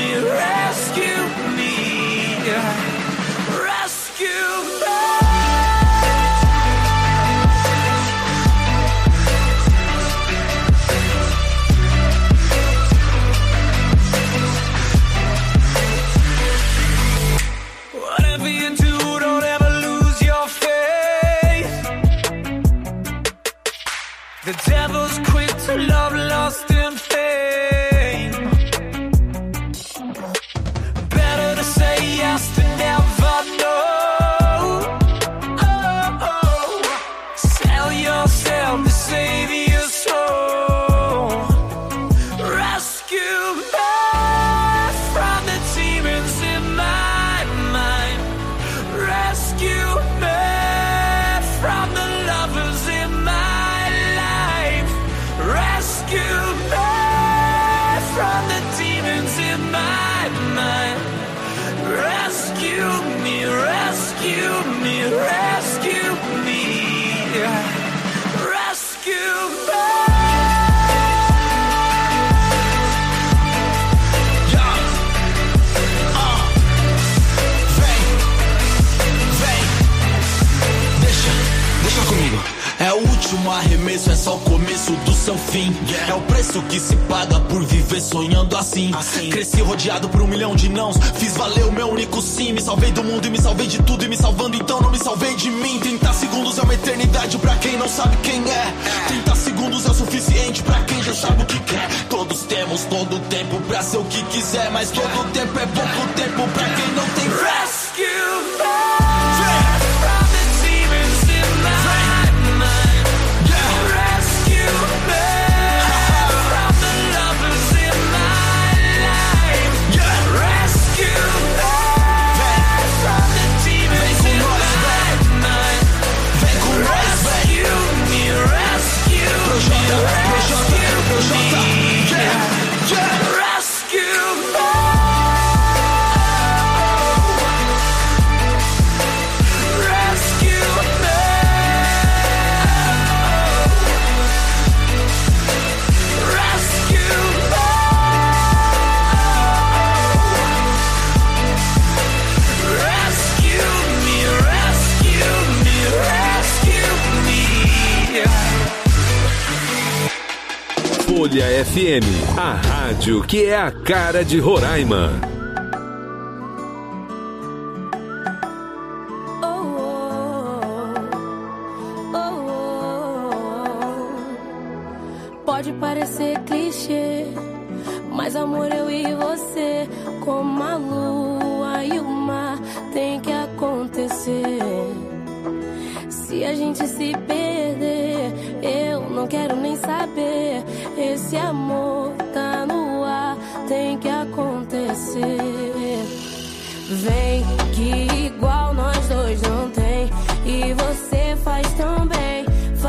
The devil's quick to love, lost in fame. Better to say yes than never know. Oh, oh. Sell yourself to save your soul. Rescue me from the demons in my mind. Rescue me from the lovers in my life. Rescue me from the demons in my mind. Rescue me, rescue me, rescue me. Rescue me. Deixa comigo. É o último arremesso, é só o começo do seu fim. É o preço que se paga por viver sonhando assim. Cresci rodeado por 1 milhão de nãos. Fiz valer o meu único sim. Me salvei do mundo e me salvei de tudo. E me salvando então não me salvei de mim. 30 segundos é uma eternidade pra quem não sabe quem é. 30 segundos é o suficiente pra quem já sabe o que quer. Todos temos todo o tempo pra ser o que quiser. Mas todo o tempo é pouco tempo pra quem não tem fé. Rescue me. From the demons in my mind. Rescue me from the lovers in my life. Rescue me from the demons in my mind. Rescue me, rescue me, rescue me. Rescue me. Folha FM, a rádio que é a cara de Roraima. Pode parecer clichê, mas amor, eu e você, como a lua e o mar, tem que acontecer. Se a gente se perder, eu não quero nem saber. Esse amor tá no ar, tem que acontecer. Vem que igual nós dois não tem. E você faz tão bem,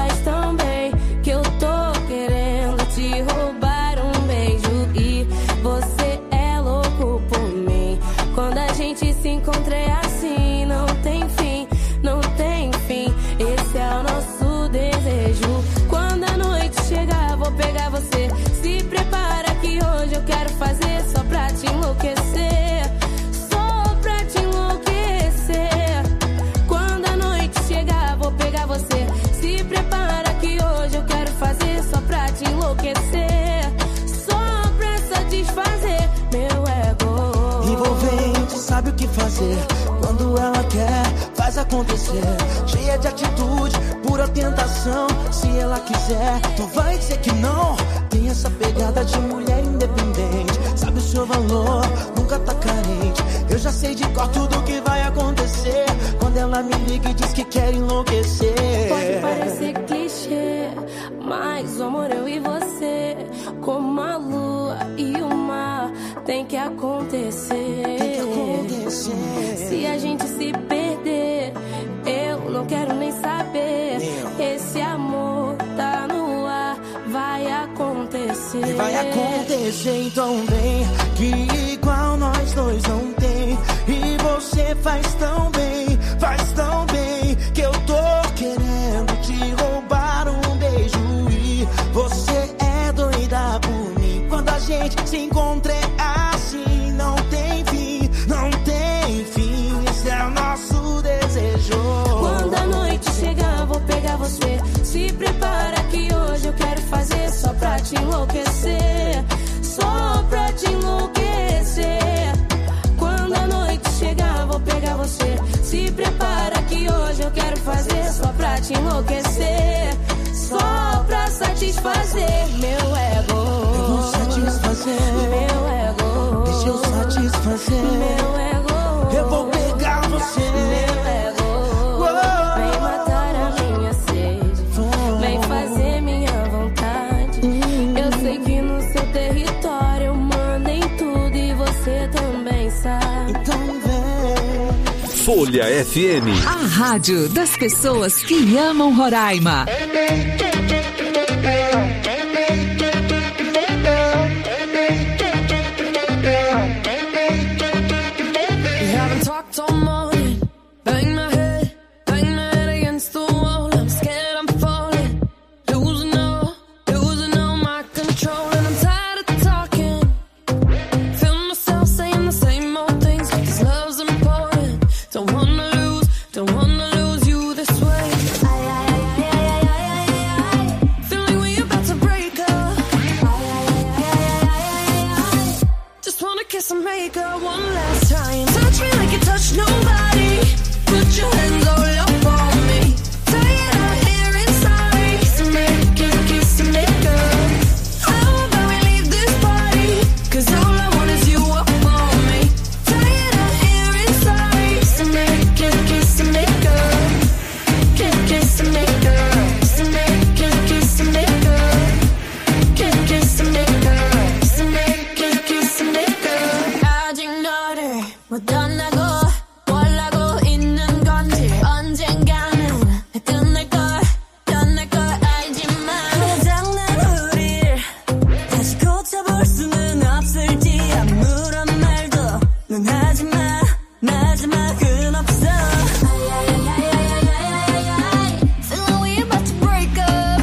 que eu tô querendo te roubar um beijo. E você é louco por mim. Quando a gente se encontra é assim, não tem fim, não tem fim. Esse é o nosso desejo. Quando a noite chegar, vou pegar você. Se prepara que hoje eu quero fazer só pra te enlouquecer. Só pra te enlouquecer. Quando a noite chegar, vou pegar você. Se prepara que hoje eu quero fazer só pra te enlouquecer. Só pra satisfazer meu ego. Envolvente, sabe o que fazer. Quando ela quer, faz acontecer. Cheia de atitude, pura tentação. Se ela quiser, tu vai dizer que não. Tem essa pegada de mulher independente. Sabe o seu valor, nunca tá carente. Eu já sei de cor tudo que vai acontecer. Quando ela me liga e diz que quer enlouquecer. Pode parecer clichê, mas o amor, eu e você, como a lua e o mar, tem que acontecer. Tem que acontecer. Se a gente se perder, eu não quero nem saber. Esse amor tá no ar, vai acontecer. E vai acontecer, então vem. Que igual nós dois não tem. E você faz tão bem, que eu tô querendo te roubar um beijo. E você é doida por mim. Quando a gente se encontra é assim, não deixa eu satisfazer. Meu ego, Eu vou pegar você. meu ego, vem matar a minha sede, vem fazer minha vontade. Eu sei que no seu território eu mando em tudo e você também sabe. Então vem. Folha FM. A rádio das pessoas que amam Roraima. We haven't talked all morning. Bang my head against the wall. I'm scared I'm falling, losing all my control. And I'm tired of talking, feel myself saying the same old things. Cause love's important, don't wanna lose you this way. Feel like we about to break up. Just wanna kiss and make up one last time. Touch me like you touch nobody. Put your hands all up on me. Tired of hearing sorry. So make it kiss and make up. How about we leave this party? Cause all I want is you up on me. Tired of hearing sorry. So make it kiss and make up. Kiss and make up. So make it kiss and make up. Kiss and make up. So make it kiss and make up. 아직 너를 못 떠나고 뭘 하고 있는 건지 언젠가는 끝날 걸 알지만 고장난 우릴 다시 고쳐볼 수는 없을지 아무런 말도 넌 하지마 마지막은 없어. Feel like we about to break up.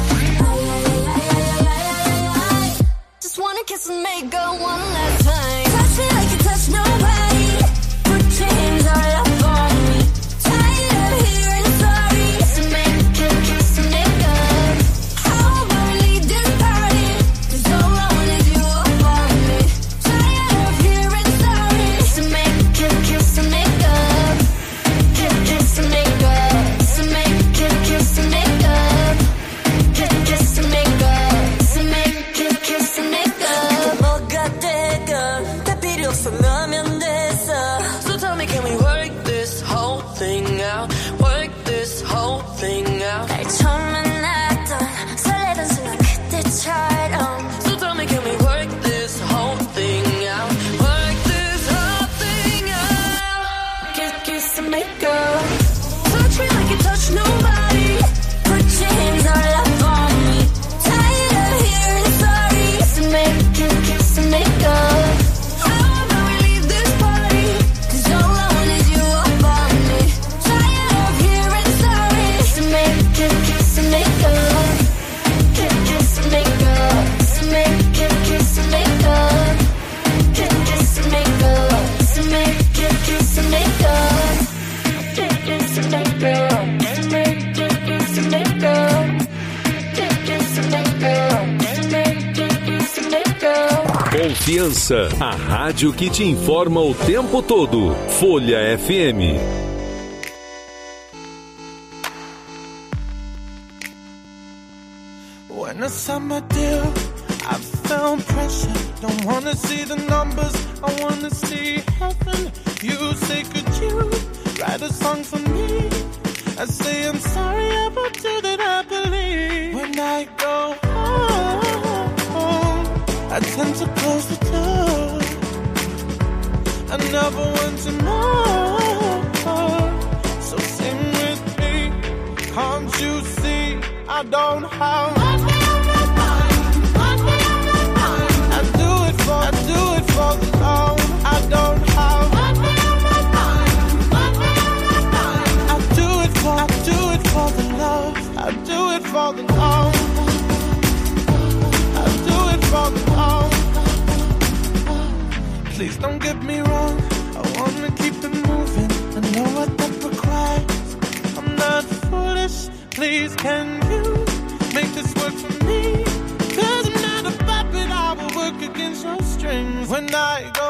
Just wanna kiss and make up one last time. Touch me like you touch nobody. Put your hands all up on me. Tired of hearing sorry. So make it kiss and make up. How about we leave this party? Cause all I want is you up on me. Tired of hearing sorry. So make it kiss and make up. Kiss and make up. So make it kiss and make up. Kiss and make up. So make it kiss and make up. 뭐가 되건 다 필요 없어 너면 됐어. So tell me, can we work this whole thing out? Work this whole thing out. 날 처음 만났던 설레던 순간 그때처럼. So tell me, can we work this whole thing out? Work this whole thing out. Kiss and make up. Touch me like you touch nobody. Put your hands all up on me. Tired of hearing sorry. So make it kiss and make up. How about we leave this party? Cause all I want is you up on me. Tired of hearing sorry. So make it kiss and make up. Kiss and make up. So make it kiss and make up. Kiss and make up. So make it kiss and make up. Kiss and make up. Make it kiss and make up. Kiss and make up. Make it kiss and make up. Confiança, a rádio que te informa o tempo todo. Folha FM. When I signed my deal, I felt pressure. Don't wanna see the numbers, I wanna see heaven. You say, could you write a song for me? I say, I'm sorry about you that I believe. When I go home, I tend to close the door. I never want to know. So sing with me, can't you see I don't have I do it for the love. I don't have I do it for the love. I do it for the love. I do it for the love. Please don't get me wrong, I wanna keep it moving. I know what that requires. I'm not foolish, please can you make this work for me? Cause I'm not a puppet, I will work against your strings. When I go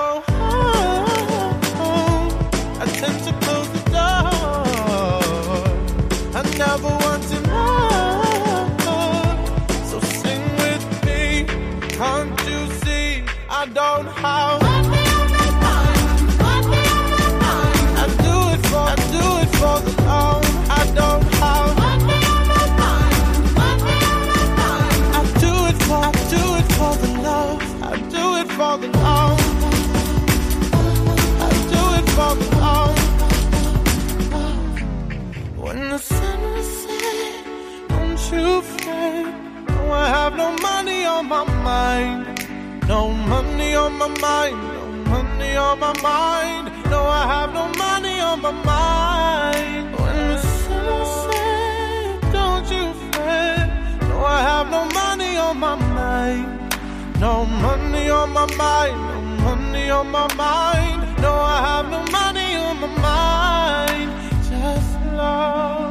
home, I tend to close the door. I never want to know. So sing with me, can't you see I don't have mind. No money on my mind. No money on my mind. No, I have no money on my mind. When the sun sets, don't you fret. No, I have no money on my mind. No money on my mind. No money on my mind. No, I have no money on my mind. Just love.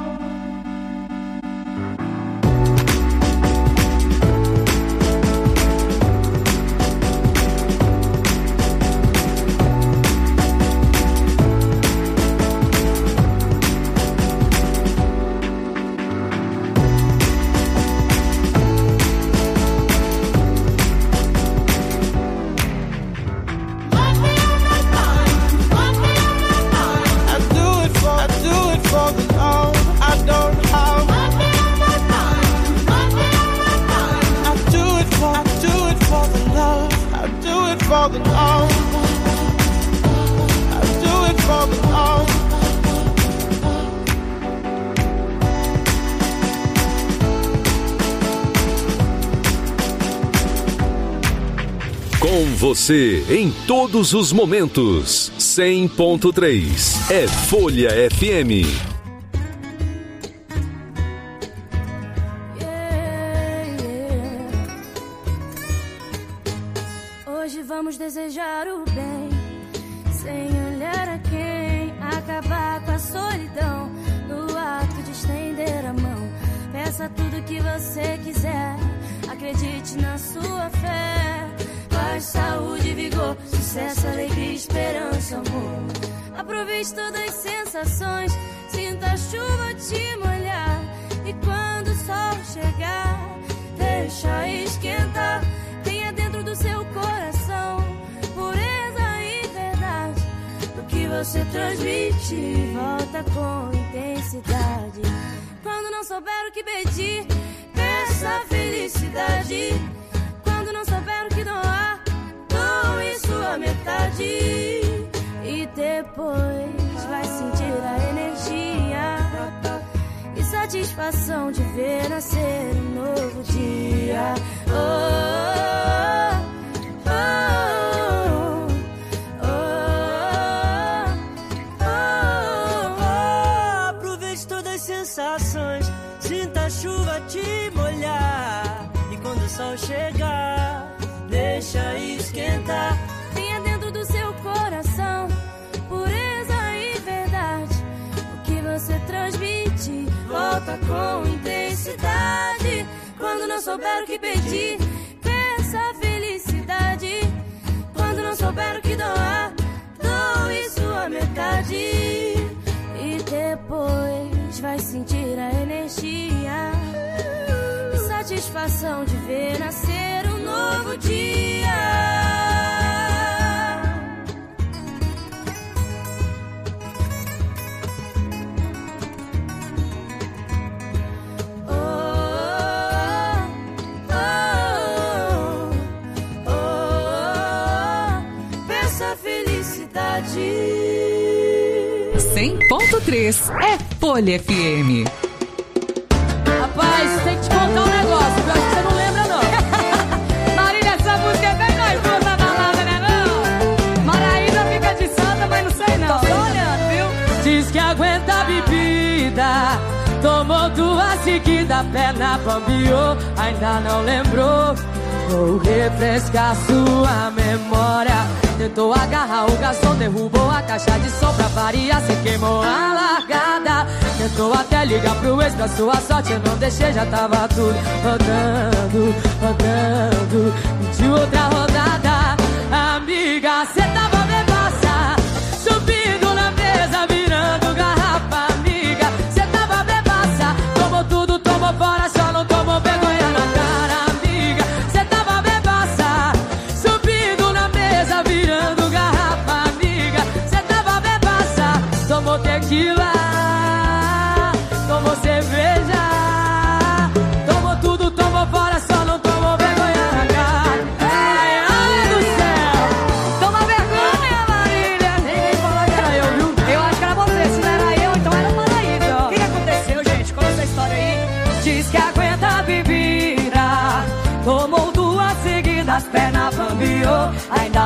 For the love, I do it for the love. Com você em todos os momentos. 100.3 é Folha FM. Vamos desejar o bem, sem olhar a quem, acabar com a solidão, no ato de estender a mão. Peça tudo que você quiser, acredite na sua fé. Paz, saúde, vigor, sucesso, alegria, esperança, amor. Aproveite todas as sensações, sinta a chuva te molhar. E quando o sol chegar, deixa esquentar. Tenha dentro do seu coração pureza e verdade. O que você transmite volta com intensidade. Quando não souber o que pedir, peça felicidade. Quando não souber o que doar, doe sua metade. E depois vai sentir a energia e satisfação de ver nascer um novo dia. Aproveite todas as sensações, sinta a chuva te molhar. E quando o sol chegar, deixa esquentar. Tenha dentro do seu coração pureza e verdade. O que você transmite volta com intensidade. Quando não souber o que pedir, peça felicidade. Quando não souber o que doar, doe sua metade. E depois vai sentir a energia e satisfação de ver nascer um novo dia. Felicidade. 100.3 é Folha FM. Rapaz, tem que te contar um negócio, eu acho que você não lembra não. Marília, essa música é bem nós duas na balada, né não? Maraísa fica de santa, mas não sei não. Tô olhando, viu? Diz que aguenta a bebida, tomou duas seguidas, perna bambiou, ainda não lembrou. Vou refrescar sua memória. Tentou agarrar o garçom, derrubou a caixa de som pra variar, se queimou a largada. Tentou até ligar pro ex, pra sua sorte eu não deixei, já tava tudo rodando, rodando. Pediu outra rodada, amiga, cê tava bebaça, subindo na mesa, virando garrafa, amiga. Cê tava bebaça, tomou tudo, tomou fora, só não tomou vergonha na cara, amiga. Cê tava bebaça, subindo na mesa, virando garrafa, amiga. Cê tava bebaça, tomou tequila, tomou cerveja, tomou tudo, tomou fora, só não tomou vergonha na cara. Ai, ai do céu, toma vergonha, Marília. Ninguém falou que era eu, viu? Eu acho que era você, se não era eu, então era o Maraísa. O que aconteceu, gente? Conta essa história aí. Diz que aguenta a bebida, tomou duas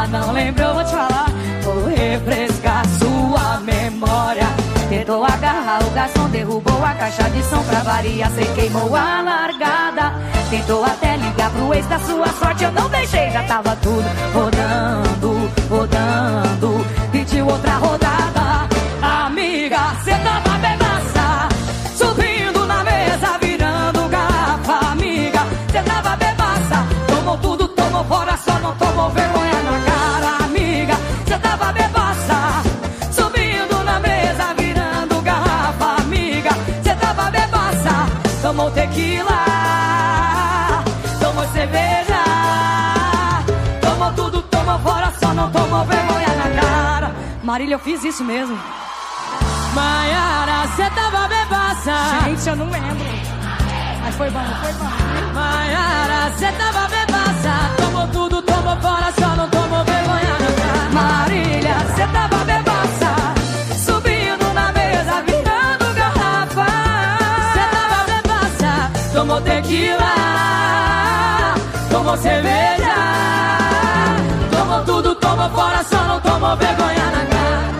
não lembrou, vou te falar. Vou refrescar sua memória. Tentou agarrar o garçom, derrubou a caixa de som pra variar, cê queimou a largada. Tentou até ligar pro ex da sua sorte, eu não deixei, já tava tudo rodando, rodando. Pediu outra rodada, amiga, cê tava bebaça, subindo na mesa, virando garrafa. Amiga, cê tava bebaça, tomou tudo, tomou fora, só não tomou vergonha na cara. Amiga, cê tava bebaça, subindo na mesa, virando garrafa. Amiga, cê tava bebaça, tomou tequila, tomou cerveja, tomou tudo, tomou fora, só não tomou vergonha na cara. Marília, eu fiz isso mesmo. Maiara, cê tava bebaça. Gente, eu não lembro. Mas foi bom, foi bom. Maiara, cê tava bebaça, tomou tudo, tomou fora, só não tomou vergonha na cara. Marília, cê tava bebaça, subindo na mesa, virando garrafa. Cê tava bebaça, tomou tequila, tomou cerveja, tomou tudo, tomou fora, só não tomou vergonha na cara.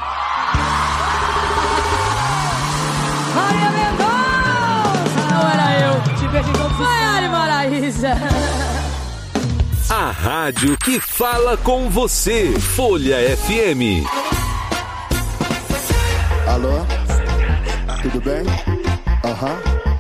Maria Mendonça, não era eu, te vejo em todos os Maiara e Maraísa. A rádio que fala com você, Folha FM. Alô? Tudo bem? Aham.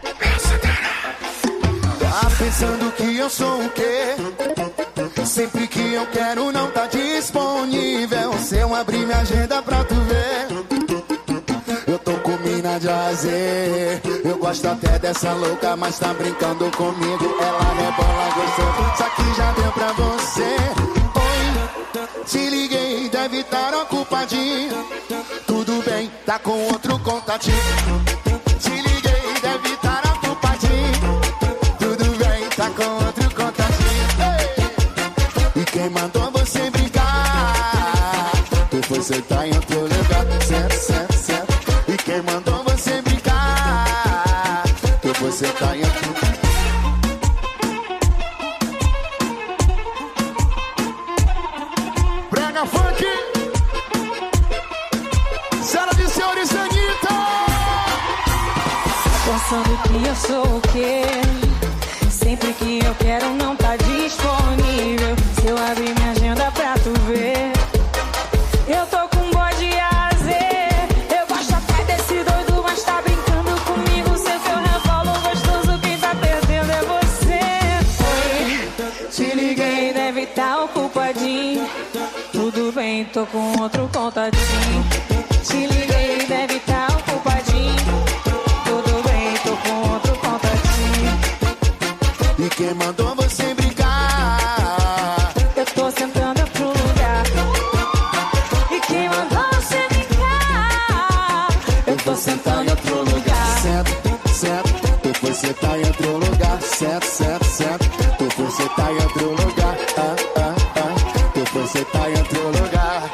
Tá pensando que eu sou o quê? Sempre que eu quero não tá disponível. Se eu abrir minha agenda pra tu ver, eu tô com mina de azer. Eu gosto até dessa louca, mas tá brincando comigo. Ela rebola gostoso, só que já deu pra você. Oi, te liguei, deve estar ocupadinho. Tudo bem, tá com outro contatinho. Te liguei, deve estar ocupadinho. Tudo bem, tá com outro contatinho. Ei! E quem mandou você brincar? Tu foi sentar em outro lugar, certo, certo, certo. E quem mandou você brincar? Tu foi sentar em outro lugar. Brega funk, sala de senhores Anitta. Pensando que eu sou o quê? Sempre que eu quero não tá disponível. Se eu abrir minha agenda pra tu ver, eu tô com bode azer. Eu gosto até desse doido, mas tá brincando comigo. Sei que eu revolo gostoso, quem tá perdendo é você. Oi, te liguei, deve tá ocupadinho. Tudo bem, tô com outro contatinho. Te liguei, deve tá ocupadinho. Tudo bem, tô com outro contatinho. E quem mandou você brincar? Eu tô sentando em outro lugar. E quem mandou você brincar? Eu tô sentando em outro lugar. Certo, certo, tu foi sentar em outro lugar. Certo, certo, certo, tu foi sentar em outro lugar. Tu foi sentar em outro lugar.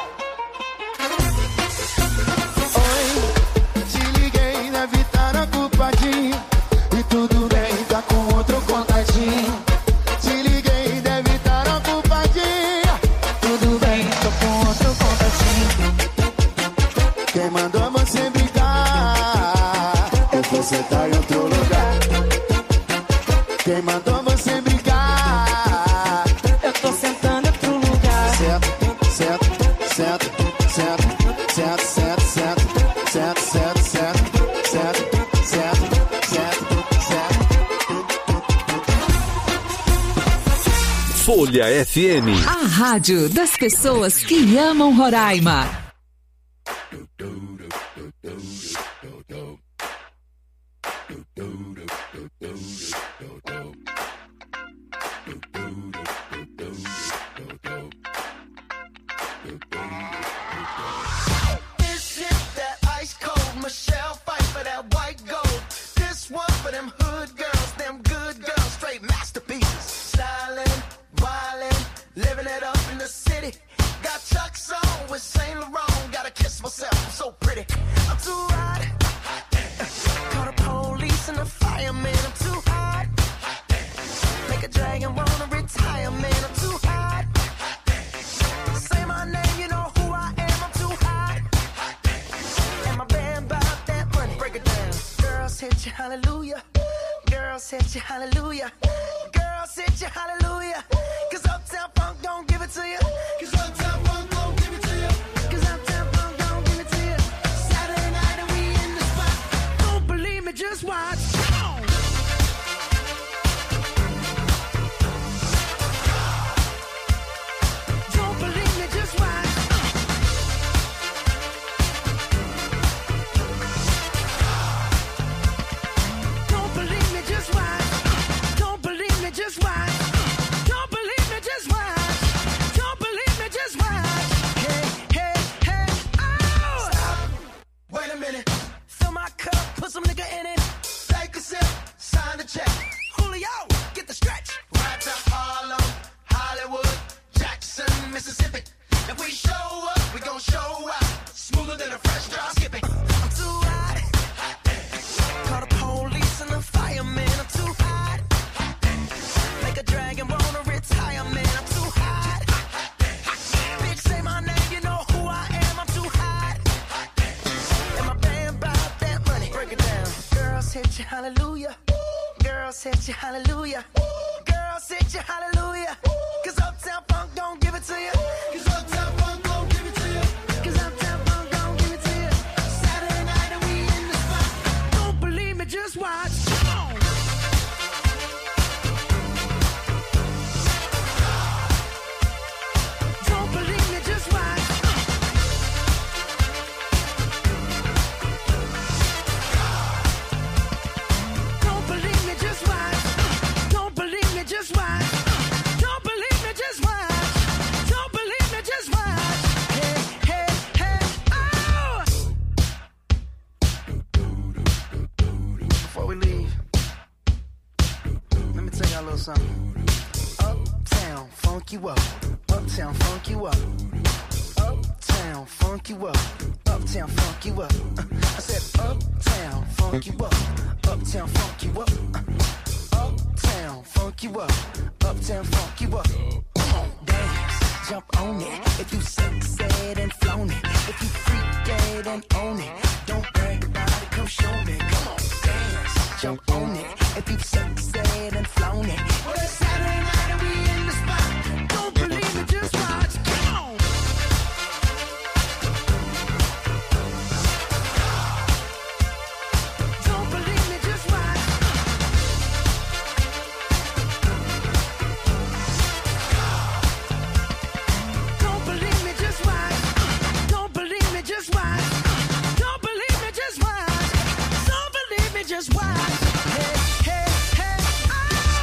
Oi, te liguei, deve estar ocupadinho. E tudo bem, tá com outro contatinho. Te liguei, deve estar ocupadinho. Tudo bem, tô com outro contatinho. Quem mandou você brincar? Eu vou sentar em outro lugar. Quem mandou você brincar? Eu tô sentando em outro lugar. Certo, certo, certo, certo, certo, certo, certo, certo, certo, certo, certo, certo, certo, certo. Folha FM. A rádio das pessoas que amam Roraima. This shit that ice cold Michelle fight for that white gold. This one for them hood girls, them good girls, straight masterpieces. Stylin', wildin', living it up in the city. Got Chuck's on with Saint Laurent. Gotta kiss myself, I'm so pretty. I'm too hot. Call the police and the fireman. I'm too hot. Make a dragon wanna retire, man. I'm too hot. hallelujah. Girls hit you, hallelujah. Girls hit you, hallelujah. 'Cause Uptown Funk don't give it to you. 'Cause Uptown Funk don't give it to you. 'Cause Uptown Funk don't give it to you. Saturday night and we in the spot. Don't believe me, just watch. Come on. Don't believe me, just watch. Don't believe me, just watch. Don't believe me, just watch. Don't believe me, just watch. Don't believe me, just watch. Hey, hey, hey, oh! Stop. Wait a minute. Fill my cup, put some nigga in it. Take a sip, sign the check. Julio, get the stretch. Right to Harlem, Hollywood, Jackson, Mississippi. If we show up, we gon' show out. Smoother than a fresh drop skipping. I'm too hot. Call the police and the fireman. I'm too hot. Make a dragon wanna retire, man. I'm too hot. Bitch, say my name, you know who I am. I'm too hot. And my band bought that money. Break it down. Girls hit you, hallelujah. Girls hit you, hallelujah. Girls hit you, hallelujah. 'Cause Uptown Funk don't give it to you. 'Cause Uptown Funk don't give it to you. 'Cause Uptown Funk don't give it to you. Saturday night and we in the spot. Don't believe me, just watch. Come on. Don't believe me, just watch. Don't believe me, just watch. Don't believe me, just watch. Don't believe me, just watch. Don't believe me, just watch. Hey, hey, hey, oh! Before we leave, let me tell y'all a little something. Uptown, funk you up. Uptown, funk you up. Uptown, funk you up. Uptown, funk you up. I said uptown, funk you up. Uptown, funk you up. Uptown, funk you up. Uptown, funk you up. Come on, dance, jump on it. If you sexed and flown it. If you freaked and own it. Don't brag about it, come show me. Come on, dance, jump on it. If you sexed and flown it. Well, it's Saturday night and we in the spot. Don't believe me, just watch. Come on. Don't believe me, just watch. Don't believe me, just watch. Don't believe me, just watch. Don't believe me, just watch. Don't believe me, just watch. Hey, hey, hey, oh!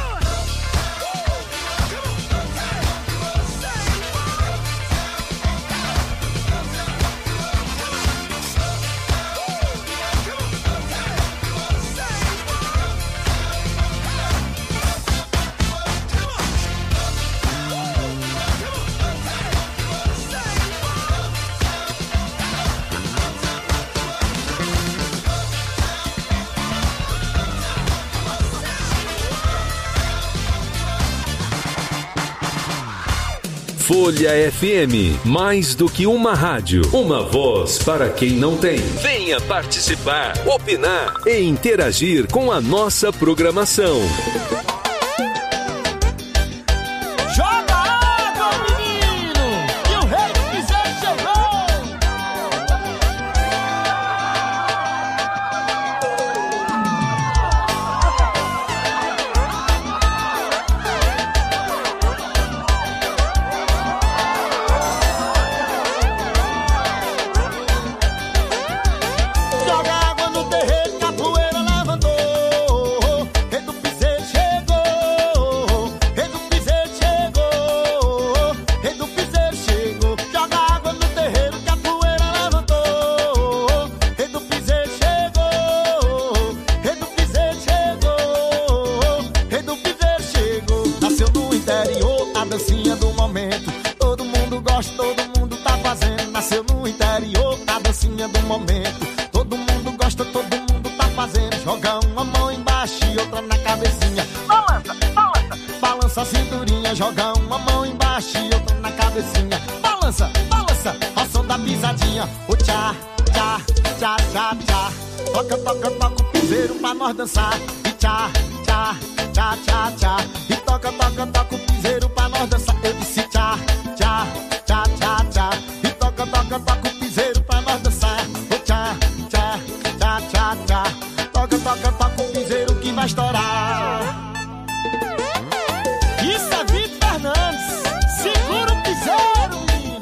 Folha FM, mais do que uma rádio, uma voz para quem não tem. Venha participar, opinar e interagir com a nossa programação. Joga água, menino, que o rei quiser chegou. Joga água no terreiro que a poeira levantou. Rei do piseiro chegou. Rei do piseiro chegou. Rei do piseiro chegou. Joga água no terreiro que a poeira levantou. Rei do piseiro chegou. Rei do piseiro chegou. Rei do piseiro chegou. Nasceu no interior, a dancinha do momento. Todo mundo gosta, todo mundo tá fazendo. Nasceu no interior, a dancinha do momento. Todo mundo gosta, todo mundo tá fazendo. Joga uma mão embaixo e outra na cabecinha. Balança, balança, balança a cinturinha. Joga uma mão embaixo e outra na cabecinha. Balança, balança, ao som da pisadinha. O tchá, tchá, tchá, tchá, tchá. Toca, toca, toca o piseiro pra nós dançar. E tchá, tchá, tchá, tchá, tchá. E toca, toca, toca o piseiro pra nós dançar. Eu disse tchá, tchá, tchá, tchá, tchá. E toca, toca, toca o piseiro pra nós dançar. O tchá, tchá, tchá, tchá, tchá. Toca, toca, toca o piseiro que vai estourar. Isso é Vitor Fernandes. Segura o piseiro, menino.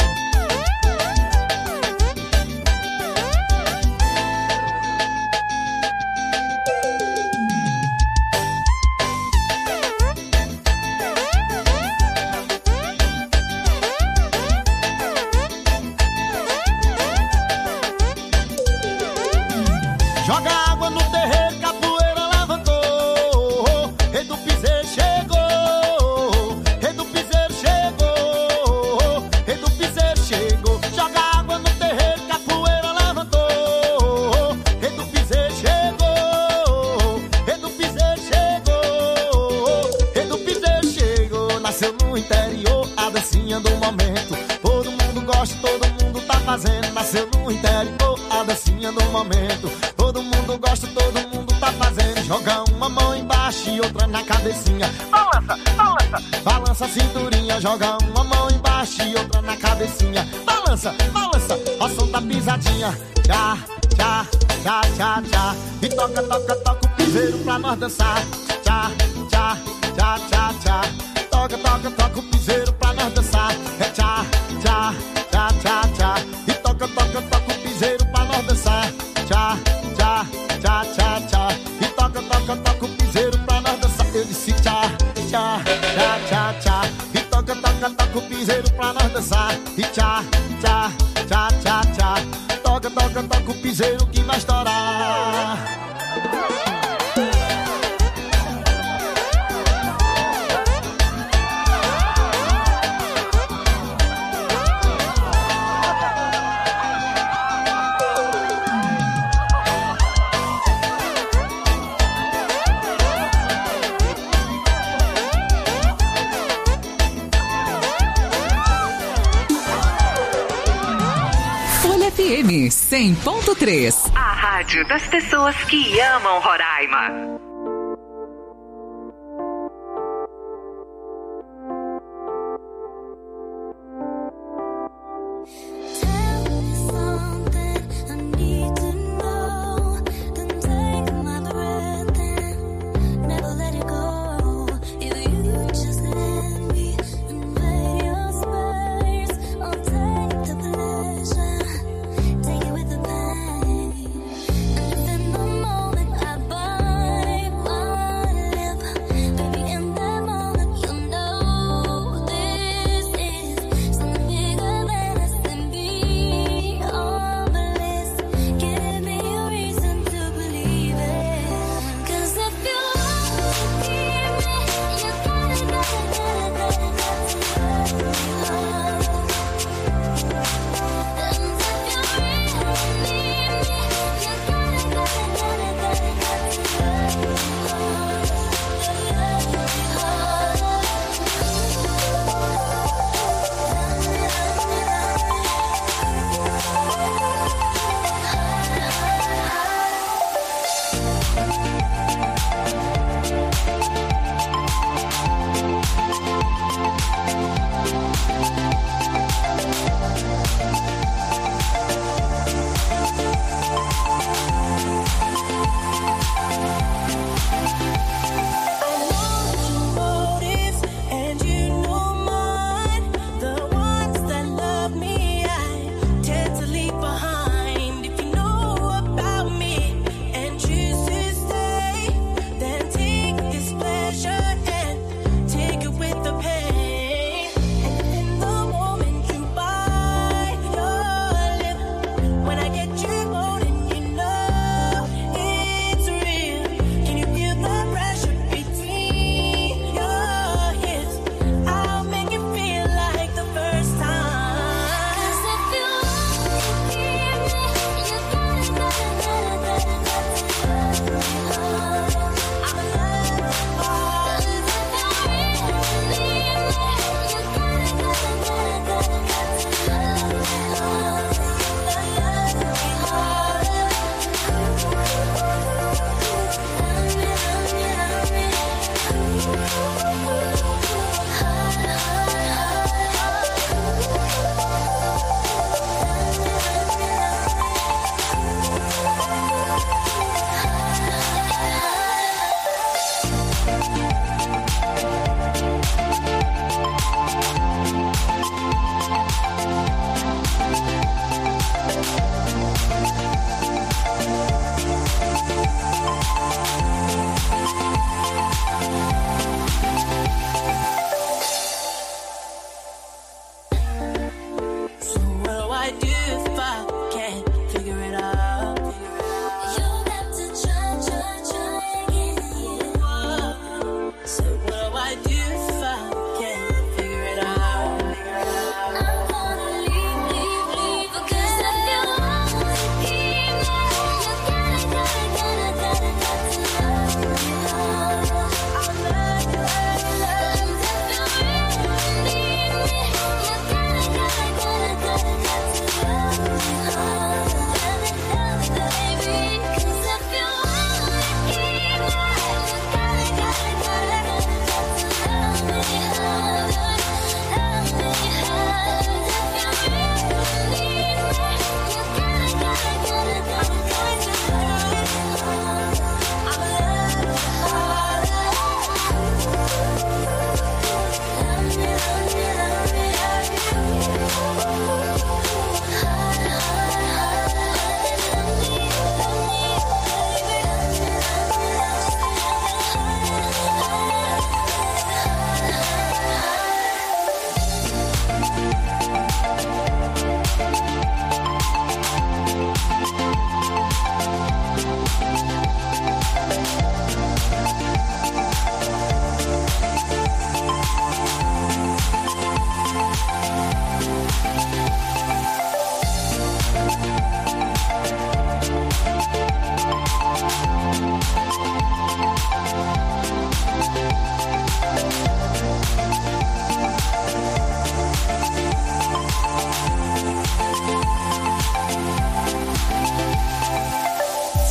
Joga água no terreiro, capoeira levantou. Rei do piseiro chegou. Rei do piseiro chegou. Rei do piseiro chegou. Joga água no terreiro, capoeira levantou. Rei do piseiro chegou. Rei do piseiro chegou. Rei do piseiro chegou. Nasceu no interior, a dancinha do momento. Todo mundo gosta, todo mundo tá fazendo. Nasceu no interior, a dancinha do momento. Todo mundo gosta, todo mundo tá fazendo. Joga uma mão embaixo e outra na cabecinha. Balança, balança, balança a cinturinha. Joga uma mão embaixo e outra na cabecinha. Balança, balança, ó som da pisadinha. Tchá, tchá, tchá, tchá, tchá. E toca, toca, toca o piseiro pra nós dançar. Tchá, tchá, tchá, tchá, tchá. Toca, toca, toca o piseiro pra nós dançar. É tchá, tchá, tchá, tchá, tchá. E toca, toca, toca o piseiro pra nós dançar. Tchá, tchá, tchá, tchá, tchá. E toca, toca, toca o piseiro pra nós dançar. Eu disse tchá, tchá, tchá, tchá, tchá. E toca, toca, toca o piseiro pra nós dançar. E tchá, tchá, tchá, tchá, tchá. Toca, toca, toca o piseiro que vai estourar. FM 100.3. A rádio das pessoas que amam Roraima. Take it with the pain. And if in the moment I bite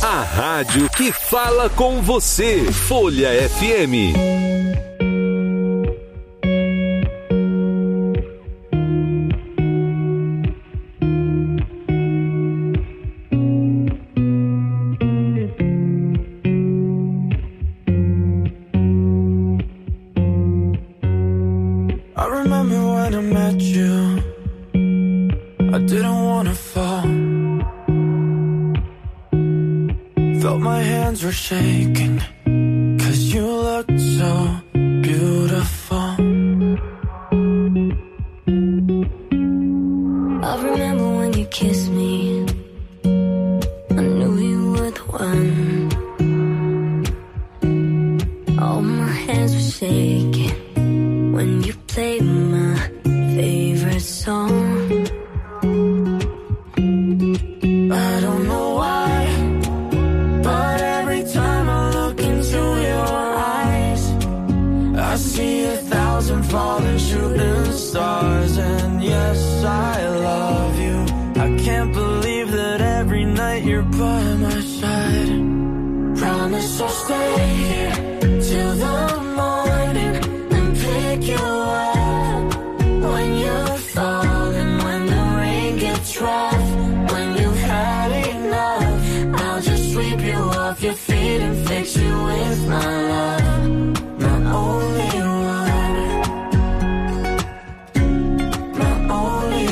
A rádio que fala com você. Folha FM. I remember when I met you, I didn't wanna fall. Felt my hands were shaking, 'cause you looked so beautiful. I remember when you kissed me, I knew you were the one. All my hands were shaking when you played my favorite song. I don't know why, but every time I look into your eyes, I see 1,000 falling shooting stars. And yes, I love you. I can't believe that every night you're by my side. Promise I'll stay here till the morning and pick you up when you're falling, when the rain gets rough, when you've had enough. I'll just sweep you off your feet and fix you with my love, my only one, my only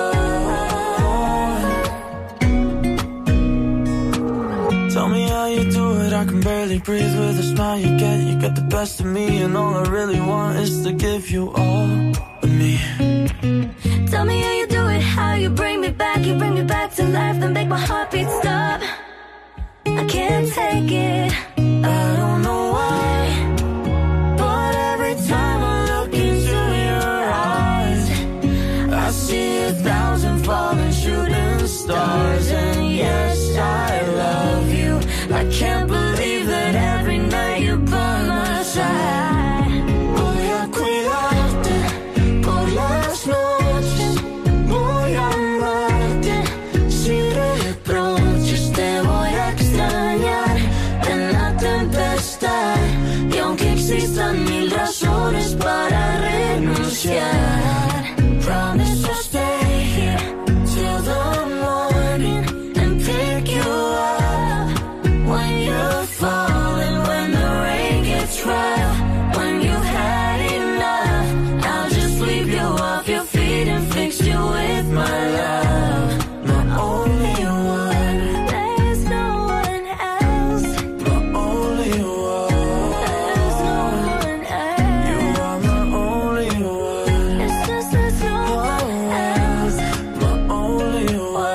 one. Tell me how you do it, I can barely breathe with the smile you get. You get the best of me, and all I really want is to give you all of me. Tell me how you do it, how you bring me back to life, then make my heartbeat stop. I can't take it, I don't know why, but every time I look into your eyes, I see 1,000 falling shooting stars. And yes, I love you. I can't believe that every night you're by my side. Voy a cuidarte por las noches, voy a amarte sin reproches, te voy a extrañar en la tempestad, y aunque existan 1000 razones para renunciar, promise I'll stay here till the morning and pick you up when you're falling, when the rain gets rough, when you've had enough. I'll just sweep you off your feet and fix you with my love, my only one. there's no one else, My only one. there's no one else. You are my only one. It's just there's no one else. My only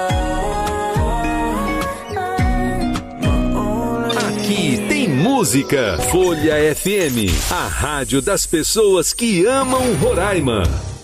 one. Aqui tem música. Folha FM, a rádio das pessoas que amam Roraima.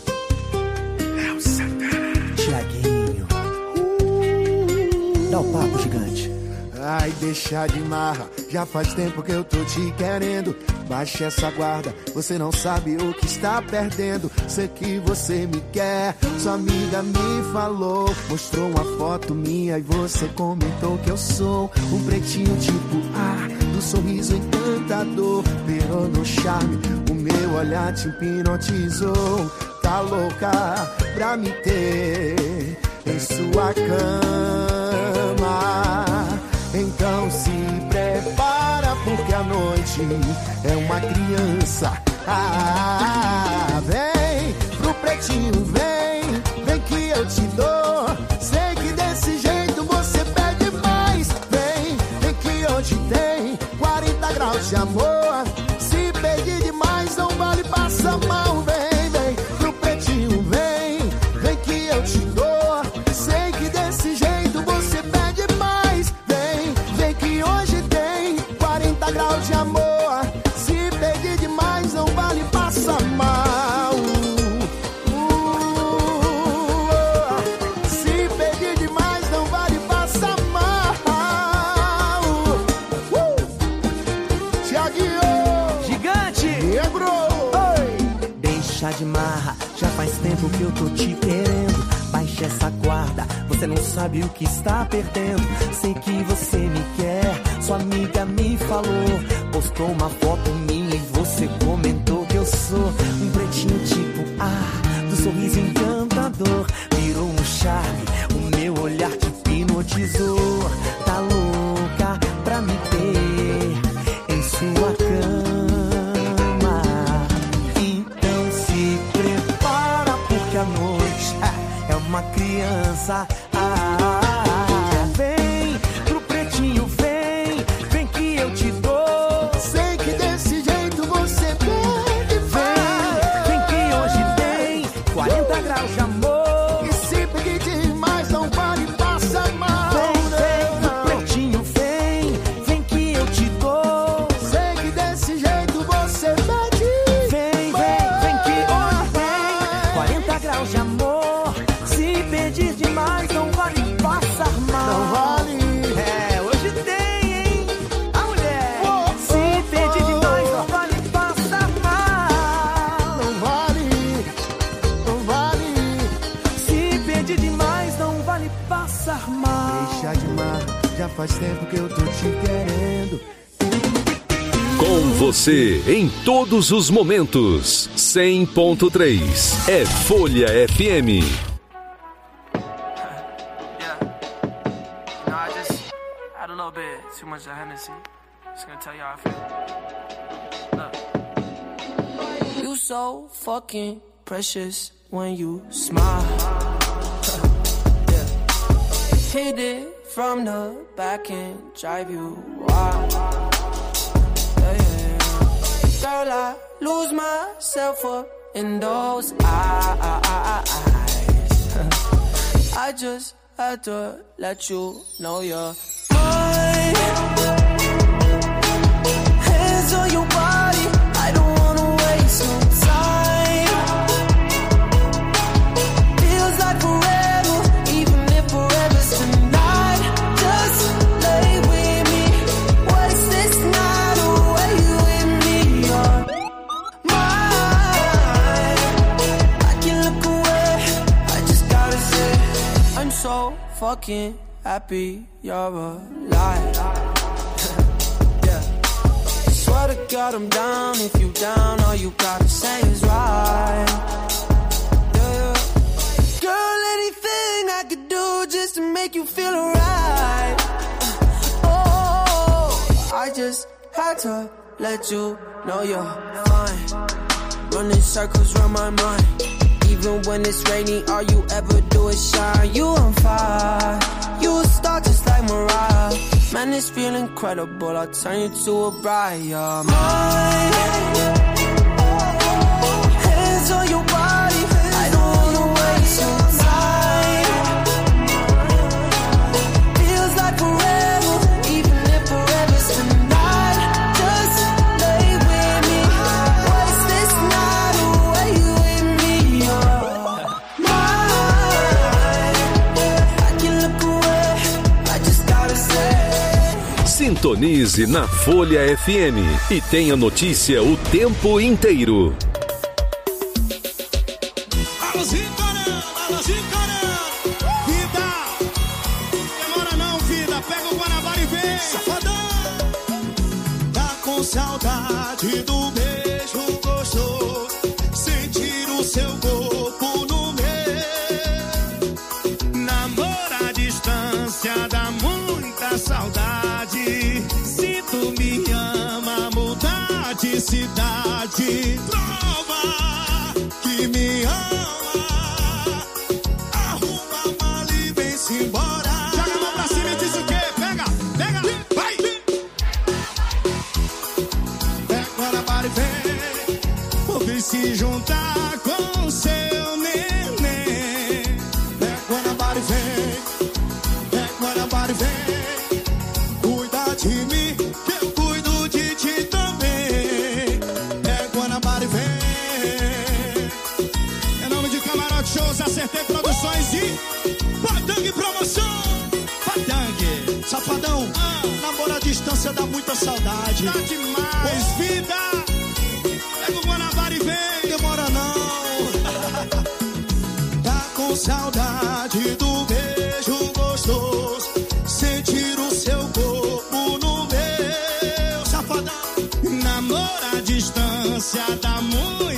Tiaguinho. Dá o papo, gigante. Ai, deixa de marra, já faz tempo que eu tô te querendo. Baixa essa guarda, você não sabe o que está perdendo. Sei que você me quer, sua amiga me falou. Mostrou uma foto minha e você comentou que eu sou um pretinho tipo do sorriso encantador. Perou no charme, o meu olhar te hipnotizou. Tá louca pra me ter em sua cama. Então se prepara, porque a noite é uma criança. Vem pro pretinho, vem que eu te dou. Sei que desse jeito você pede mais. Vem que hoje tem 40 graus de amor. Se pedir demais não vale, passa mal. Vem pro pretinho, vem que eu te dou. Sei que desse jeito você pede mais. Vem que hoje tem 40 graus de amor. Se pedir demais não vale, passa mal. Se pedir demais não vale, passa mal. Tiaguinho, Gigante! negro. Deixa de marra, já faz tempo que eu tô te querendo. Baixa essa guarda, você não sabe o que está perdendo. Sei que você me quer, Sua amiga me falou, postou uma foto minha e você comentou que eu sou um pretinho tipo do sorriso encantador. Virou um charme, o meu olhar te hipnotizou. Tá louca pra me ter em sua cama. Então se prepara porque a noite é uma criança. Vem pro pretinho, vem que eu te dou. Sei que desse jeito você pede. Vem que hoje tem 40 graus de amor. E se pedir demais não vale passar mal. Vem pro pretinho, vem que eu te dou. Sei que desse jeito você pede. Vem que hoje tem 40 graus de amor. Se pedir demais não vale passar mal. Não vale. Hoje tem, hein? A mulher. Se pedir demais não vale passar mal. Não vale. Se pedir demais não vale passar mal. Deixa de mar, já faz tempo que eu tô te querendo. Com você em todos os momentos. 100.3 é Folha FM. Too much of Hennessy. Just gonna tell you how I feel. Look. You so fucking precious when you smile. Yeah. Hit it from the back and drive you wild. Yeah, yeah. Girl, I lose myself up in those eyes. I just had to let you know you're mine. Hands on your body, I don't wanna waste no time. Feels like forever, even if forever's tonight. Just lay with me, waste this night away with me. You're mine. I can look away, I just gotta say I'm so fucking happy you're alive. Yeah. Swear to God I'm down. If you down, all you gotta say is right. Yeah. Girl, anything I could do just to make you feel alright. Oh, I just had to let you know you're fine. Running circles around my mind. Even when it's rainy, all you ever do is shine. You on fire, you a star just like Mariah. Man, this feel incredible, I'll turn you to a bride. You're mine. Hands on your body, I don't wanna waste your time. Feels like forever, even if forever's tonight. Just lay with me, waste this night away with me. You're mine. I can look away, I just gotta say. Sintonize na Folha FM e tenha notícia o tempo inteiro. Vida, demora não, vida. Pega o Guanabara e vem. Safadão. Tá com saudade do beijo gostoso. Sentir o seu corpo no meu. Namoro à distância dá muita saudade. Se tu me ama, mudar de cidade. Prova que me ama. Embora. Joga a mão pra cima e diz o quê? Pega, pega, vai! Pega Guanabara e vem, ouvir se juntar com seu neném. Pega Guanabara e vem, pega Guanabara e vem, cuida de mim, que eu cuido de ti também. Pega Guanabara e vem. Em nome de Camarote Shows, Acertei Produções e Padang Promoção. Padang, safadão, namoro à distância dá muita saudade. Dá demais. Pois vida, pega o Guanabara e vem. Demora não. Tá com saudade do beijo gostoso. Sentir o seu corpo no meu.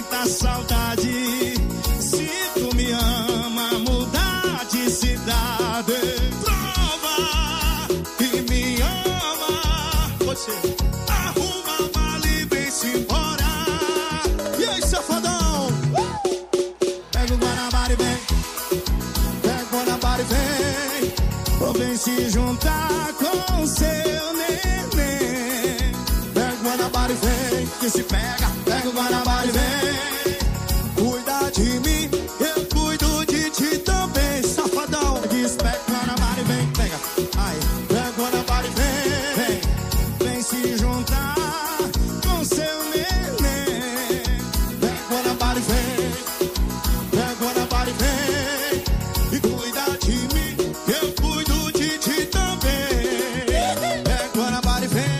tanta saudade. Se tu me ama, mudar de cidade. Prova que me ama. Você arruma a mala e vem-se embora. E aí, safadão? Pega o Guanabara e vem. Pega o Guanabara e vem. Ou vem se juntar com seu neném. Pega o Guanabara e vem. Que se pega. Pega o Guanabara e vem. Cuida de mim, eu cuido de ti também, safadão. Diz, pega o Guanabara e vem, pega. Ai, pega o Guanabara e vem. Vem se juntar com seu neném. Pega o Guanabara e vem. Pega o Guanabara e vem. E cuida de mim, eu cuido de ti também. Pega o Guanabara e vem.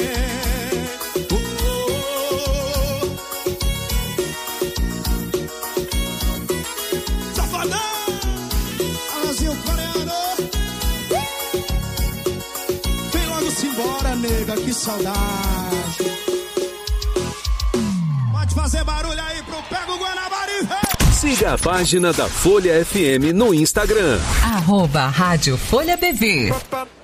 Nega, que saudade. Pode fazer barulho aí pro Pega o Guanabara e vem. Siga a página da Folha FM no Instagram. @Rádio Folha BV.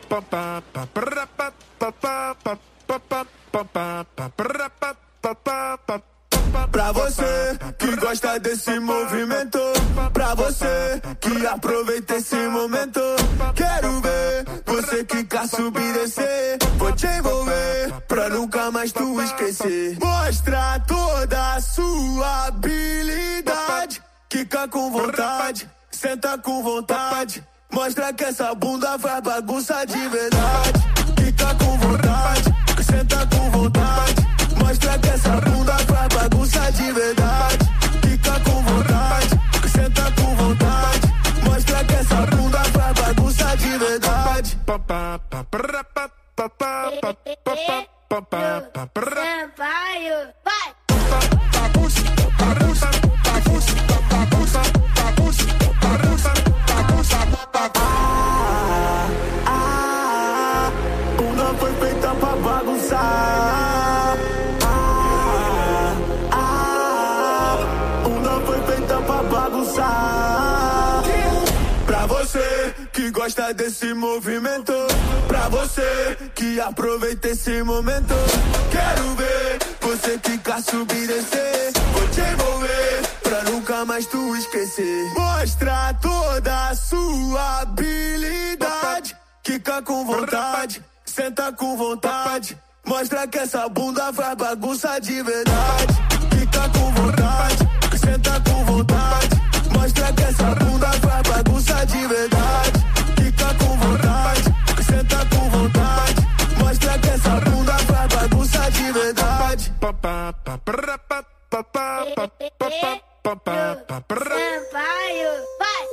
Pra você que gosta desse movimento, pra você que aproveita esse momento, quero ver você que quer subir e descer. Vou te envolver pra nunca mais tu esquecer. Mostra toda a sua habilidade. Quica com vontade, senta com vontade. Mostra que essa bunda faz bagunça de verdade. Quica com vontade, senta com vontade. Mostra que essa bunda faz bagunça de verdade. Fica com vontade, senta com vontade. Mostra que essa bunda faz bagunça de verdade. Sampaio, vai! Bunda foi feita pra bagunçar. Bunda foi feita pra bagunçar. Pra você que gosta desse movimento, pra você que aproveita esse momento, quero ver você que quer subir e descer. Vou te envolver pra nunca mais tu esquecer. Mostra toda a sua habilidade. Quica com vontade, senta com vontade. Mostra que essa bunda faz bagunça de verdade. Fica com vontade, senta com vontade. Mostra que essa bunda faz bagunça de verdade. Fica com vontade, senta com vontade. Mostra que essa bunda faz bagunça de verdade. Sampaio, vai!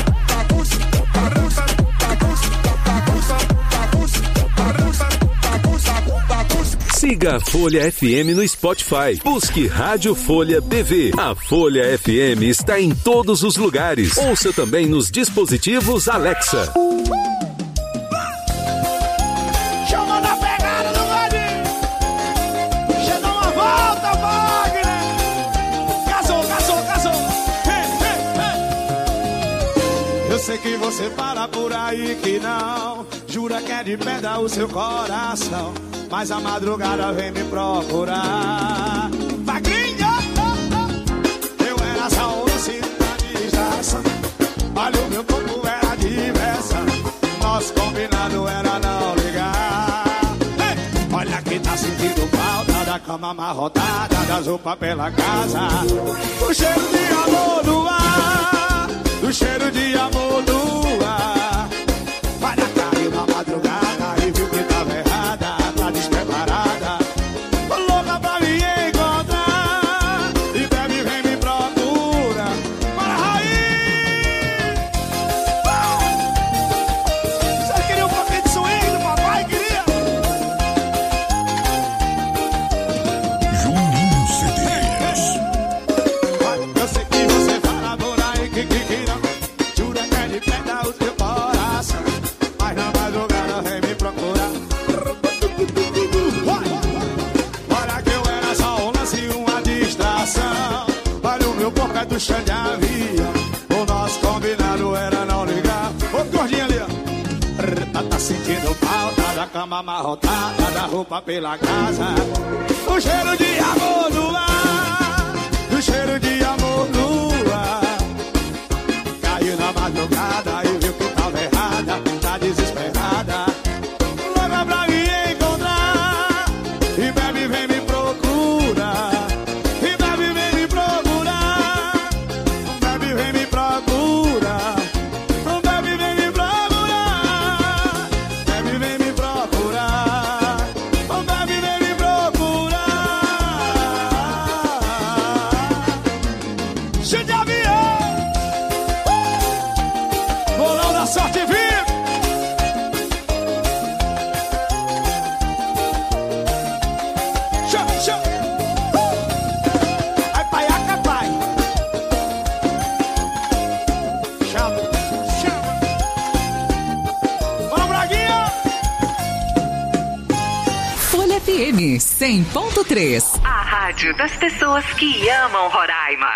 Siga a Folha FM no Spotify. Busque Rádio Folha BV. A Folha FM está em todos os lugares. Ouça também nos dispositivos Alexa. Chama na pegada do Godinho. Deixa eu dar uma volta, Wagner. Casou. Eu sei que você fala por aí que não. Jura que é de pedra o seu coração. Mas a madrugada vem me procurar. Magrinho! Eu era só uma sinalização. Olha, o meu corpo era diversão. Nosso combinado era não ligar. Ei! Olha que tá sentindo falta da cama amarrotada, das roupas pela casa. O cheiro de amor no ar. Do cheiro de amor no ar. Olha, caiu na madrugada e viu que tava errada. Despreparada, louca pra me encontrar. E bebe, vem me procura. Para Raí! Você queria um pouquinho de swing do papai? Queria? Juninho CDs. Eu sei que você fala por aí que não. Jura que é de pedra o seu coração. Mas na madrugada no chão de avião. O nosso combinado era não ligar. Ô gordinha ali, ó. Tá sentindo falta da cama amarrotada, da roupa pela casa. O cheiro de amor no ar, o cheiro de amor no ar. Caiu na madrugada e viu que tava errada, tá desesperada. Louca pra me encontrar, e bebe vem me procurar. E bebe vem me procurar, bebe vem me procurar. Bebe vem me procurar, bebe vem me procurar. Bebe vem me procurar. Cheio de avião, bolão da sorte viva. Ai, pai, aca, pai. Chama, chama. Bora, Braguinha. Folha FM 100.3. A rádio das pessoas que amam Roraima.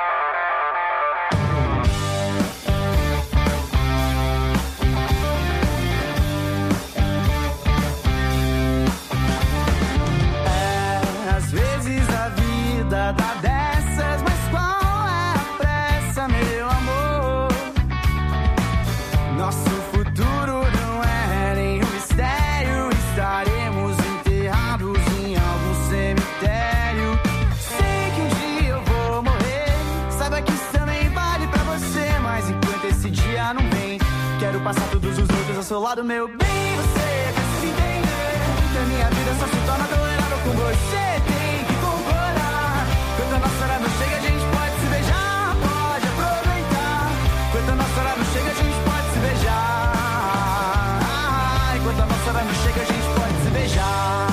Às vezes a vida dá dessas, mas qual é a pressa, meu amor? Nosso futuro não é nenhum mistério. Estaremos enterrados em algum cemitério. Sei que um dia eu vou morrer, saiba que isso também vale pra você. Mas enquanto esse dia não vem, quero passar todos os outros ao seu lado, meu bem. Você precisa entender que a minha vida só se torna tolerável com você. Tem que concordar. Quando a nossa hora não chega, a gente pode se beijar, pode aproveitar. Quando a nossa hora não chega, a gente pode se beijar. Enquanto a nossa hora não chega, a gente pode se beijar.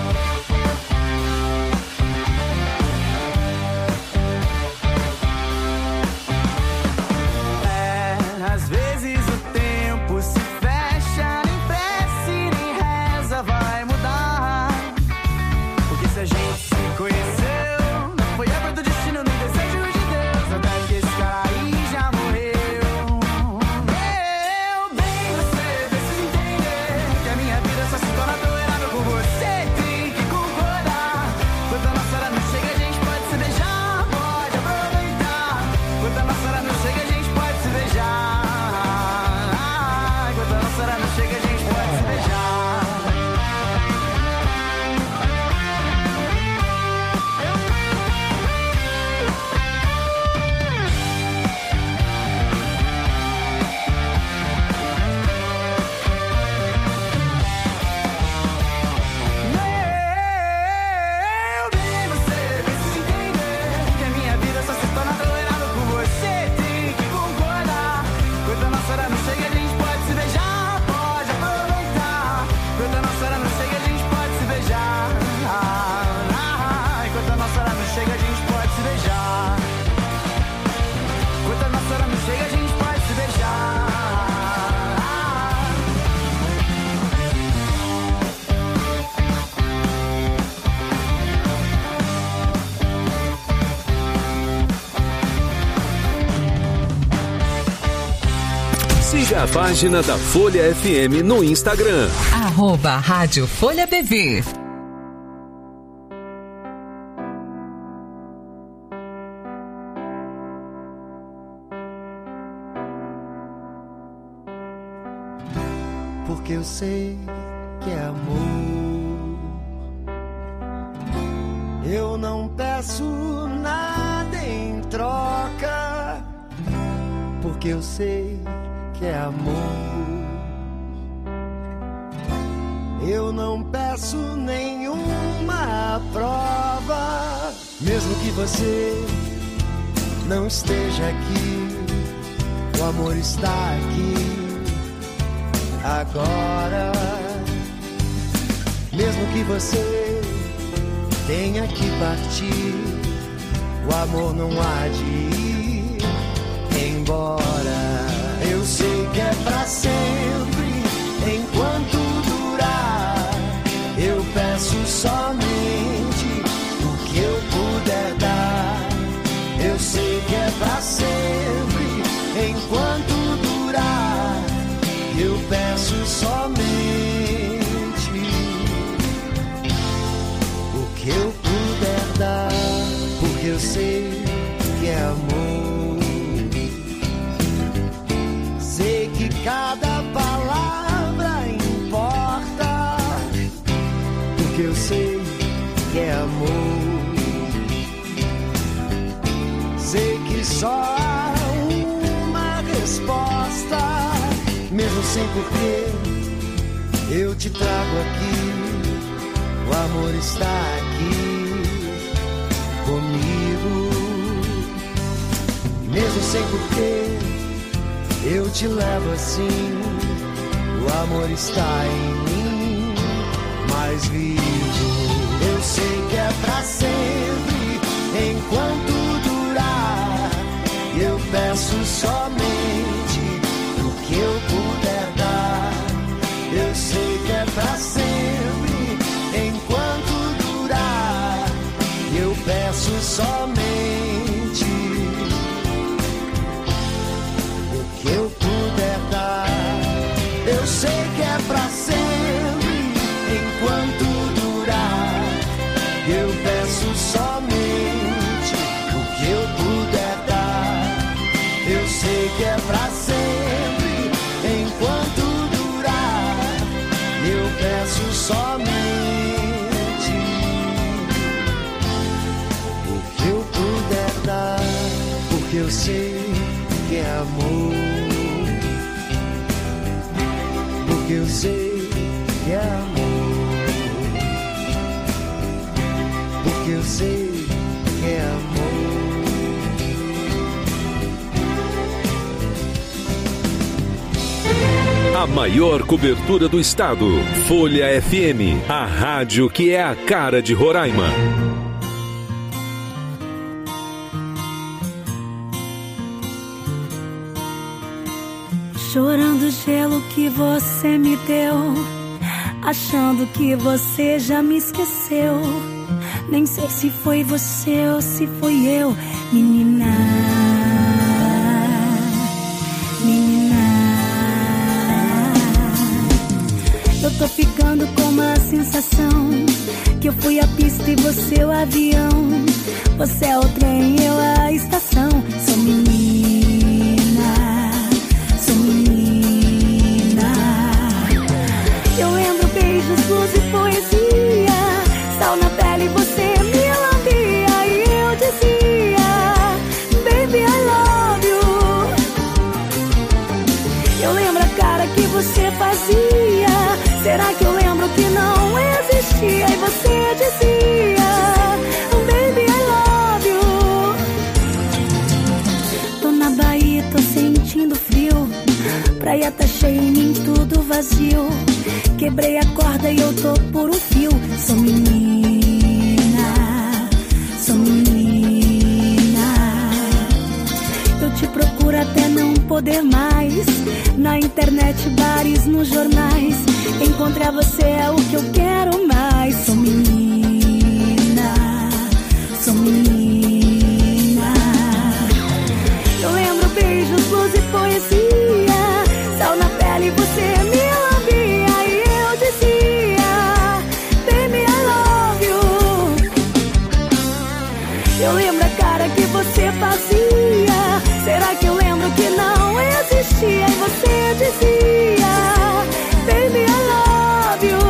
Às vezes o tempo se fecha, nem prece, nem reza vai mudar. Porque se a gente se conheceu, não foi obra do destino, nem desejo de Deus. Até que esse cara aí já morreu. Meu bem, você precisa entender que a minha vida só se torna tolerável com você. Tem que concordar. Quando a nossa hora não chega, a gente pode se beijar, pode aproveitar. Quando a nossa hora não chega, a gente pode se beijar. Quando a nossa hora não chega, a gente pode se beijar. Meu bem, você precisa entender que a minha vida só se torna tolerável com você. Tem que concordar. Quando a nossa hora não chega, a gente pode se beijar, pode aproveitar. Quando a nossa hora não chega, a gente pode se beijar. Enquanto a nossa hora não chega, a gente pode se beijar. Enquanto a nossa hora não chega, a gente pode se beijar. Siga a página da Folha FM no Instagram. Rádio Folha PV. Porque eu sei que é amor. Eu não peço nada em troca. Porque eu sei que é amor. Eu não peço nenhuma prova. Mesmo que você não esteja aqui, o amor está aqui agora. Mesmo que você tenha que partir, o amor não há de ir embora. Eu sei que é pra sempre, enquanto durar. Eu peço somente o que eu puder dar. Eu sei que é pra somente o que eu puder dar, porque eu sei que é amor. Sei que cada palavra importa, porque eu sei que é amor. Sei que só há uma resposta, mesmo sem porquê, eu te trago aqui. O amor está aqui comigo, mesmo sem porquê, eu te levo assim. O amor está em mim, mais vivo. Eu sei que é pra sempre, enquanto durar. Eu peço somente o que eu puder dar. Eu sei que é pra sempre, enquanto durar. Eu peço somente o que eu puder dar. Eu sei que é pra sempre, enquanto durar. Eu peço somente o que eu puder dar. Eu sei que é pra sempre, enquanto durar. Eu peço somente o que eu puder dar, porque eu sei que é amor, porque eu sei que é amor, porque eu sei que é amor. A maior cobertura do estado. Folha FM, a rádio que é a cara de Roraima. Chorando o gelo que você me deu, achando que você já me esqueceu. Nem sei se foi você ou se fui eu, menina. Menina, eu tô ficando com uma sensação que eu fui a pista e você o avião. Você é o trem, eu a estação. Sou menina, sou menina. Eu lembro beijos, luz e poesia, sal na pele, você me lambia e eu dizia, baby, I love you. Eu lembro a cara que você fazia, será que eu lembro que não existia? E você dizia, baby, I love you. Tô na Bahia, tô sentindo frio, praia tá cheia em mim, tudo vazio. Quebrei a corda e eu tô por um fio. Sou menina, sou menina. Eu te procuro até não poder mais, na internet, bares, nos jornais. Encontrar você é o que eu quero mais. Sou menina, sou menina. Eu lembro beijos, luz e poesia, sal na pele, você me lambia e eu dizia, baby, I love you. Eu lembro a cara que você fazia, será que eu lembro que não existia? E você dizia, baby, I love you.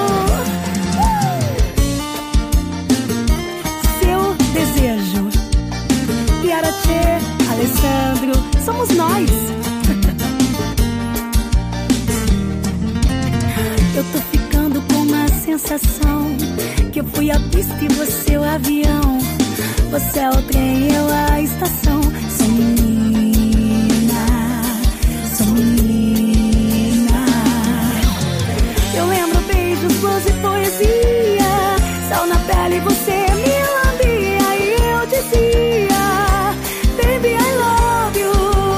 Seu desejo, Piara Tchê, Alessandro, somos nós. Eu tô ficando com uma sensação que eu fui a pista e você o avião. Você é o trem, eu a estação. Sou menina, sou menina. Eu lembro beijos, luz e poesia, sal na pele, você me lambia e eu dizia, baby, I love you.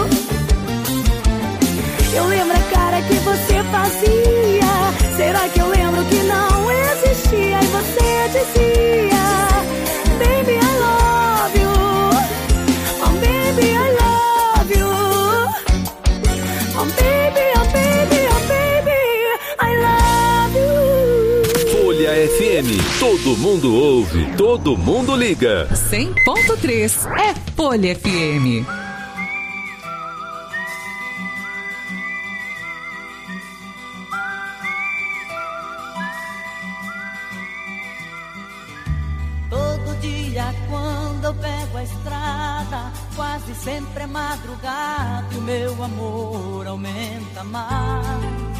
Eu lembro a cara que você fazia, será que eu lembro que não existia? E você dizia, baby, I love you. Oh, baby, I love you. Oh, baby, oh, baby, oh, baby. FM. Todo mundo ouve, todo mundo liga. 100.3 é Folha FM. Todo dia quando eu pego a estrada, quase sempre é madrugada e o meu amor aumenta mais.